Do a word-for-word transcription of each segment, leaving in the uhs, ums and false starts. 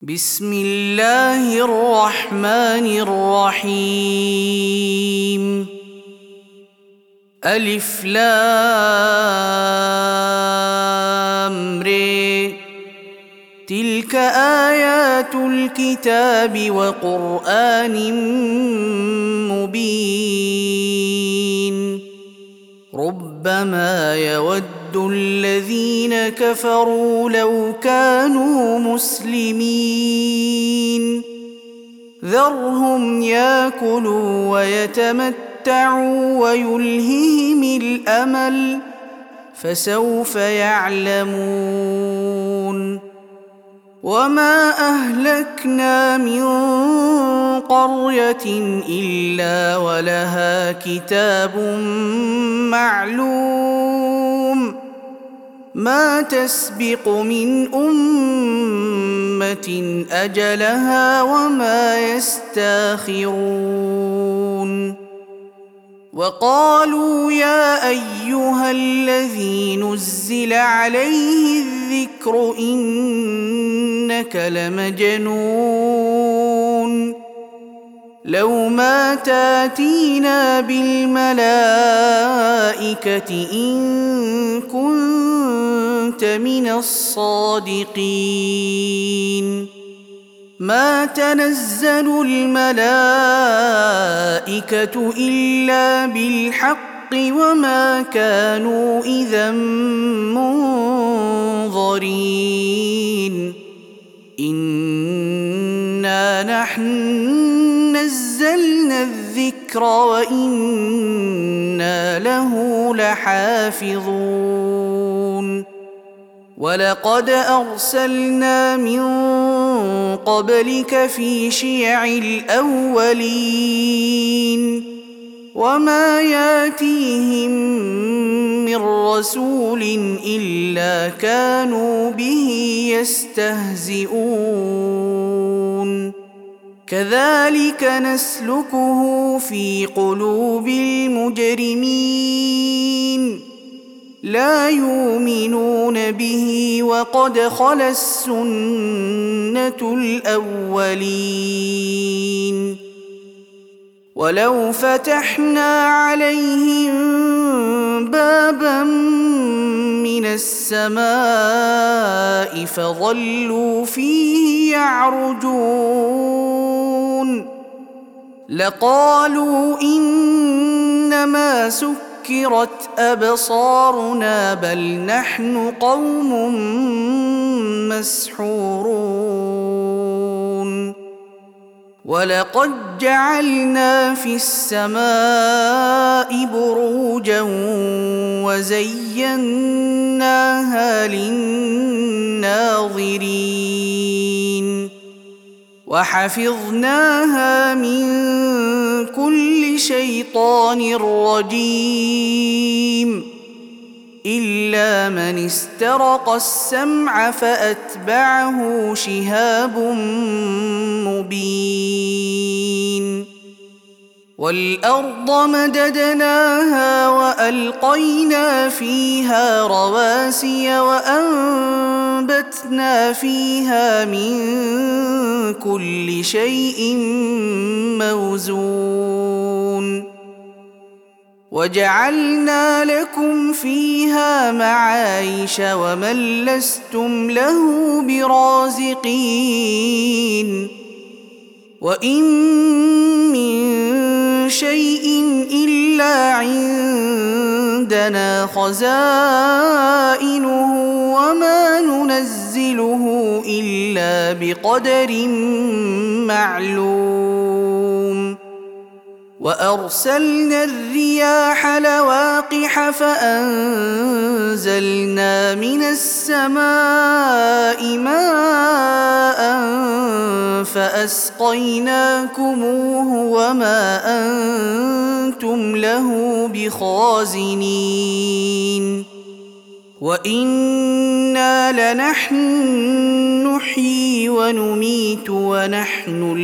بسم الله الرحمن الرحيم. ألف لام ر. تلك آيات الكتاب وقرآن مبين. ربما يود الذين كفروا لو كانوا مسلمين. ذرهم ياكلوا ويتمتعوا ويلههم الأمل فسوف يعلمون. وما أهلكنا من قرية إلا ولها كتاب معلوم. ما تسبق من أمة أجلها وما يستاخرون. وقالوا يا أيها الذي نزل عليه الذكر إنك لمجنون. لو ما تاتينا بالملائكة إن كنت من الصادقين. ما تنزل الملائكة إلا بالحق وما كانوا إذا منظرين. إنا نحن نزلنا الذكر وإنا له لحافظون. ولقد أرسلنا من قبلك في شيع الأولين وما ياتيهم من رسول إلا كانوا به يستهزئون. كذلك نسلكه في قلوب المجرمين. لا يؤمنون به وقد خلت السنة الأولين. ولو فتحنا عليهم بابا من السماء فظلوا فيه يعرجون لقالوا إنما سكرت أبصارنا بل نحن قوم مسحورون. ولقد جعلنا في السماء بروجا وزيناها للناظرين وحفظناها من كل شيطان رجيم إلا من استرق السمع فأتبعه شهاب مبين. والأرض مددناها وألقينا فيها رواسي وأنبتنا فيها من كل شيء موزون. وجعلنا لكم فيها معايش ومن لستم له برازقين. وإن من شيء إلا عندنا خزائنه وما ننزله إلا بقدر معلوم. وأرسلنا الرياح لواقح فأنزلنا من السماء ماء فأسقيناكموه وما أنتم له بخازنين. وإنا لنحن نحيي ونميت ونحن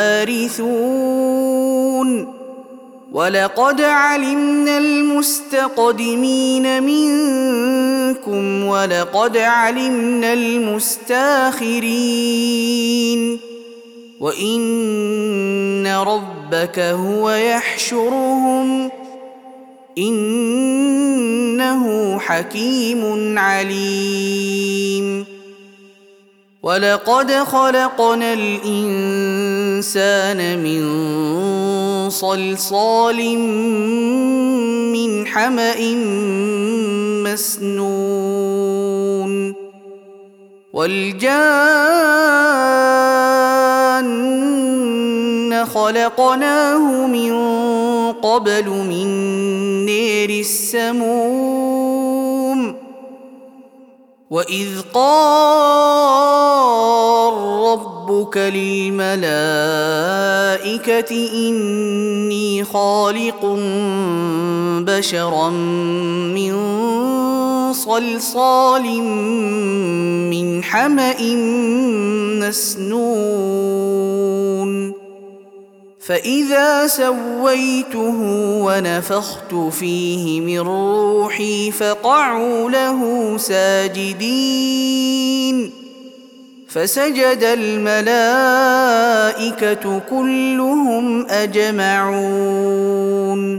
الوارثون. ولقد علمنا المستقدمين منكم منكم ولقد علمنا المستاخرين وإن ربك هو يحشرهم إنه حكيم عليم ولقد خلقنا الإنسان من صلصال من حمأ مسنون والجان خلقناه من قبل من نار السموم وإذ قال ربك للملائكة إني خالق بشرا من صلصال من حمأ مسنون فإذا سويته ونفخت فيه من روحي فقعوا له ساجدين فسجد الملائكة كلهم أجمعون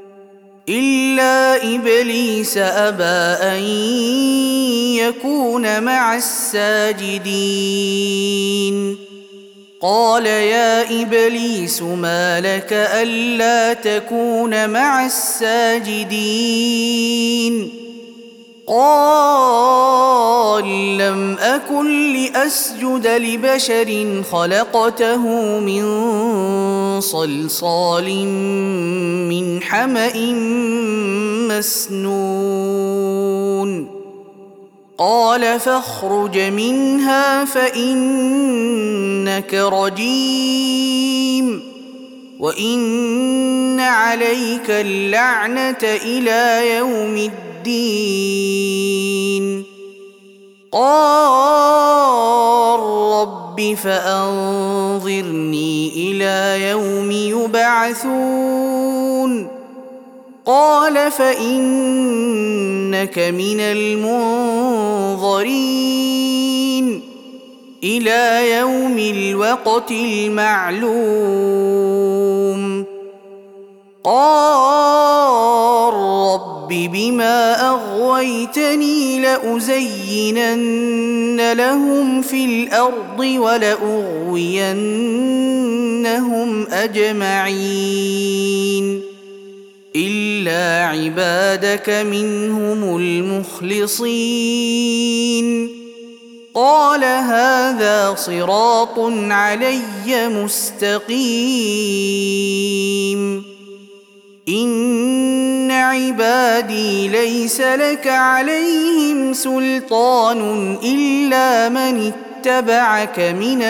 إلا إبليس أبى أن يكون مع الساجدين قال يا إبليس ما لك ألا تكون مع الساجدين قال لم أكن لأسجد لبشر خلقته من صلصال من حمأ مسنون قال فاخرج منها فإنك رجيم وإن عليك اللعنة إلى يوم الدين قال رب فأنظرني إلى يوم يبعثون قال فإنك من المنظرين إلى يوم الوقت المعلوم قال رب بما أغويتني لأزينن لهم في الأرض ولأغوينهم أجمعين إلا عبادك منهم المخلصين قال هذا صراط علي مستقيم إن عبادي ليس لك عليهم سلطان إلا من اتبعك من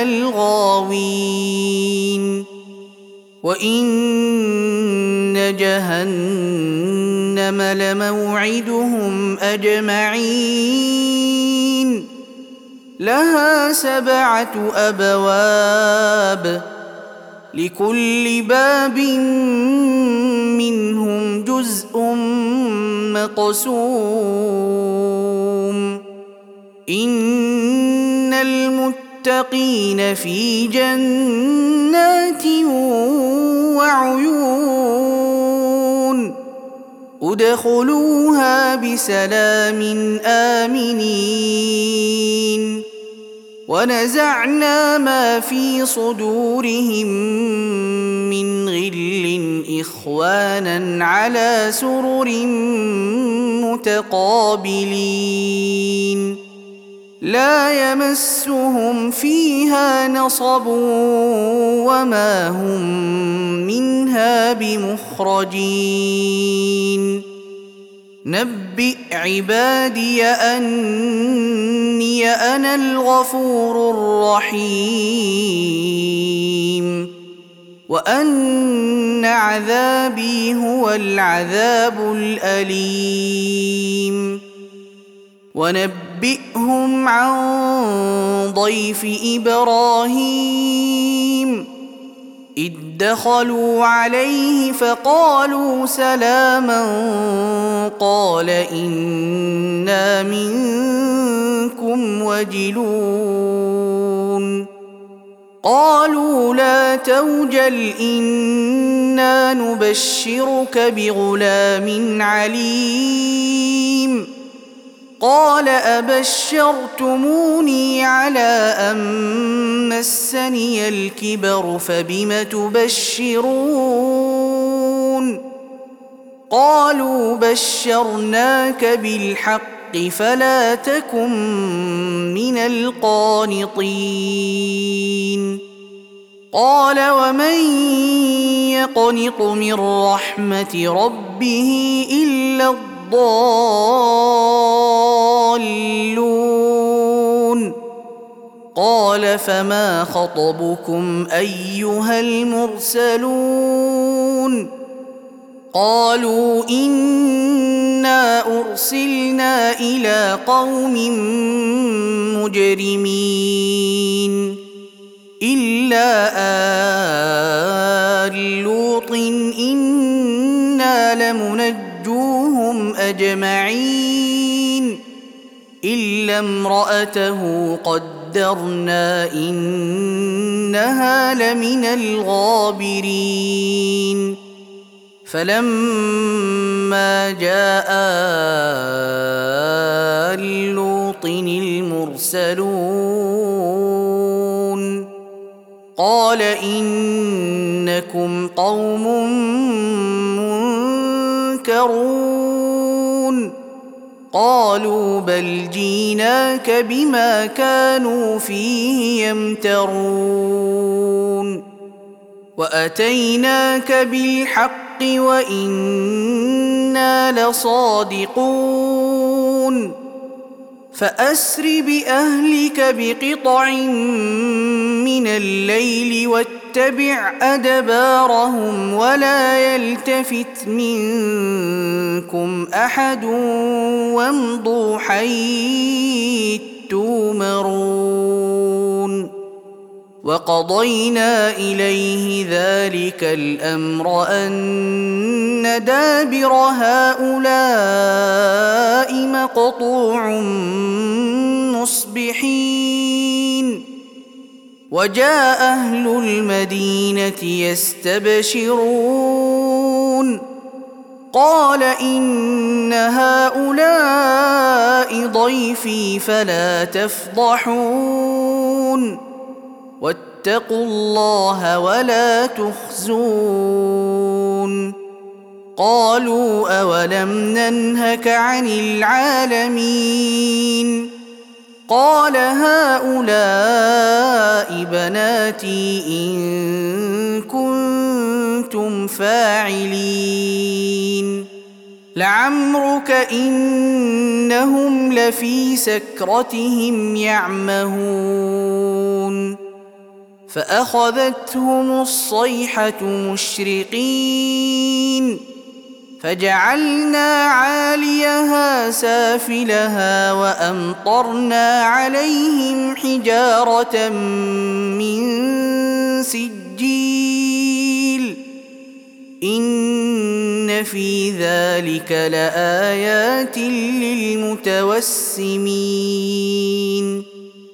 الغاوين وإن جهنم لموعدهم أجمعين لها سبعة أبواب لكل باب منهم جزء مقسوم إن المتقين في جنات وعيون ادخلوها بسلام آمنين ونزعنا ما في صدورهم من غل إخوانا على سرر متقابلين لا يمسهم فيها نصب وما هم منها بمخرجين نبئ عبادي أني أنا الغفور الرحيم وأن عذابي هو العذاب الأليم ونبئهم عن ضيف إبراهيم إذ دخلوا عليه فقالوا سلاما قال إنا منكم وجلون قالوا لا توجل إنا نبشرك بغلام عليم قال أبشرتموني على أن مسني الكبر فبم تبشرون قالوا بشرناك بالحق فلا تكن من القانطين قال ومن يقنط من رحمة ربه إلا الضالون قال فما خطبكم أيها المرسلون قالوا إنا أرسلنا إلى قوم مجرمين إلا آل لوط إنا لمنجوهم أجمعين إلا امرأته قدرنا إنها لمن الغابرين فلما جاء آل لوط المرسلون قال إنكم قوم منكرون قالوا بل جيناك بما كانوا فيه يمترون وأتيناك بالحق وإنا لصادقون فأسر بأهلك بقطع من الليل واتبع أدبارهم ولا يلتفت منكم أحد وامضوا حيث تؤمرون وقضينا إليه ذلك الأمر أن دابر هؤلاء مقطوع مصبحين وجاء أهل المدينة يستبشرون قال إن هؤلاء ضيفي فلا تفضحون واتقوا الله ولا تخزون قالوا أولم ننهك عن العالمين قال هؤلاء بناتي إن كنتم فاعلين لعمرك إنهم لفي سكرتهم يعمهون فأخذتهم الصيحة مشرقين فجعلنا عاليها سافلها وأمطرنا عليهم حجارة من سجيل إن في ذلك لآيات للمتوسمين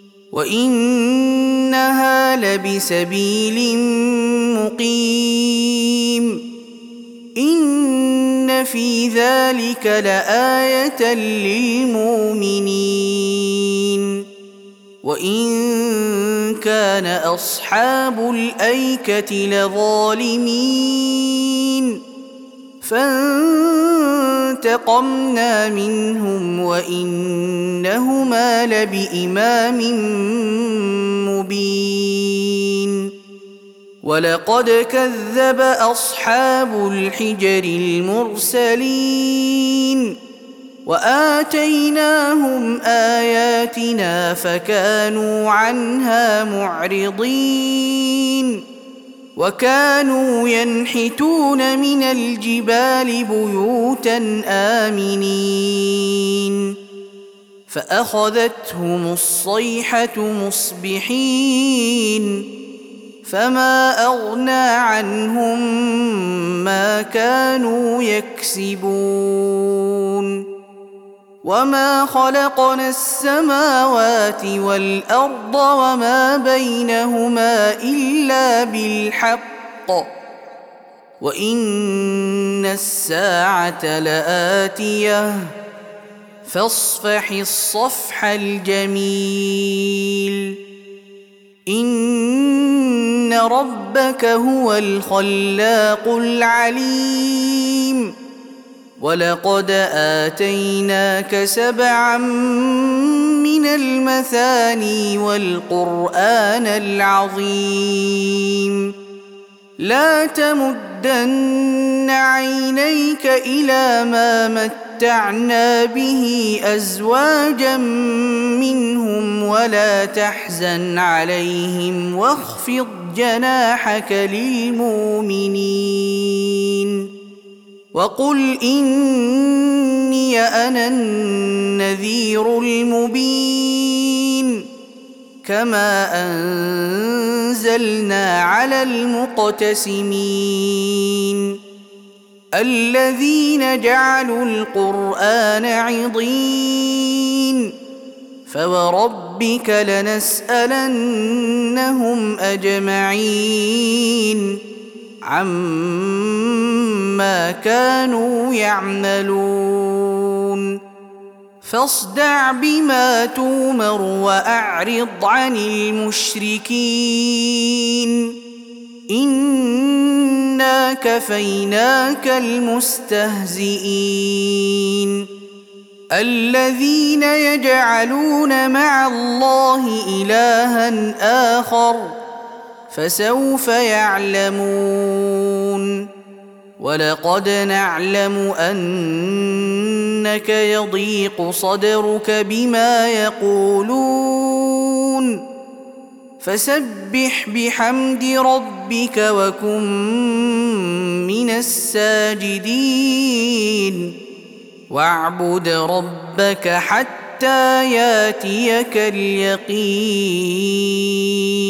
وإنها لبسبيل مقيم إن في ذلك لآية للمؤمنين وإن كان أصحاب الأيكة لظالمين فانتقمنا منهم وإنهما لبإمام مبين ولقد كذب أصحاب الحجر المرسلين وآتيناهم آياتنا فكانوا عنها معرضين وكانوا ينحتون من الجبال بيوتا آمنين فأخذتهم الصيحة مصبحين فما أغنى عنهم ما كانوا يكسبون وما خلقنا السماوات والأرض وما بينهما إلا بالحق وإن الساعة لآتية فاصفح الصفح الجميل إن ربك هو الخلاق العليم ولقد آتيناك سبعا من المثاني والقرآن العظيم لا تمدن عينيك إلى ما متعنا به أزواجا منهم ولا تحزن عليهم واخفض جناحك للمؤمنين وقل إني أنا النذير المبين كما أنزلنا على المقتسمين الذين جعلوا القرآن عضين فوربك لنسألنهم أجمعين عما كانوا يعملون فاصدع بما تومر وأعرض عن المشركين إنا كفيناك المستهزئين الذين يجعلون مع الله إلها آخر فسوف يعلمون ولقد نعلم أنك يضيق صدرك بما يقولون فسبح بحمد ربك وكن من الساجدين واعبد ربك حتى ياتيك اليقين